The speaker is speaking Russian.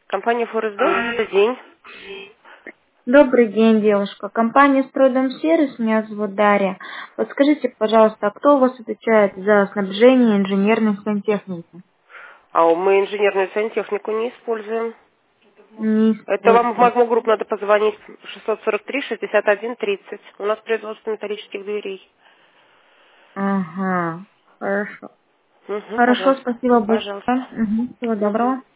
Компания Форестдом, добрый день. Добрый день, девушка. Компания «Стройдом Сервис», меня зовут Дарья. Подскажите, пожалуйста, а кто у вас отвечает за снабжение инженерной сантехники? Мы инженерную сантехнику не используем. Не Это вам в использую. Магму Групп надо позвонить 643-61-30. У нас производство металлических дверей. Ага, хорошо. Угу, Хорошо, пожалуйста. спасибо большое. Пожалуйста. Всего Угу. доброго.